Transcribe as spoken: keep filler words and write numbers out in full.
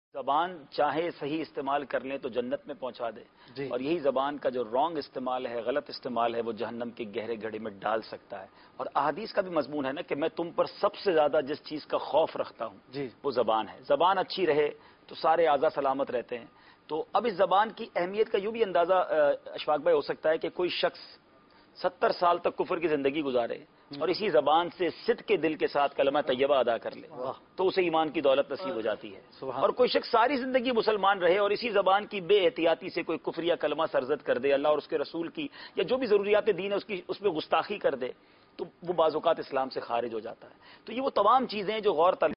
जबान चाहे सही इस्तेमाल कर लें तो जन्नत में पहुंचा दे, और यही जबान का जो रॉन्ग इस्तेमाल है, गलत इस्तेमाल है, वो जहन्नम के गहरे घड़े में डाल सकता है। और अहादीस का भी मजमून है ना कि मैं तुम पर सबसे ज्यादा जिस चीज का खौफ रखता हूं वो जबान है। जबान अच्छी रहे तो सारे आज़ा सलामत रहते हैं। तो अब इस जबान की अहमियत का यूं भी अंदाजा अशफाक भाई हो सकता है कि कोई शख्स सत्तर साल तक कुफर की जिंदगी गुजारे और इसी जबान से सिद्क के दिल के साथ कलमा तैयबा अदा कर ले तो उसे ईमान की दौलत नसीब हो जाती है। और कोई शख्स सारी जिंदगी मुसलमान रहे और इसी जबान की बेएहतियाती से कोई कुफरिया कलमा सरजद कर दे, अल्लाह और उसके रसूल की या जो भी जरूरियात दीन है उसकी उसमें गुस्ताखी कर दे, तो वो बाज़ औक़ात इस्लाम से खारिज हो जाता है। तो ये वो तमाम चीजें जो गौर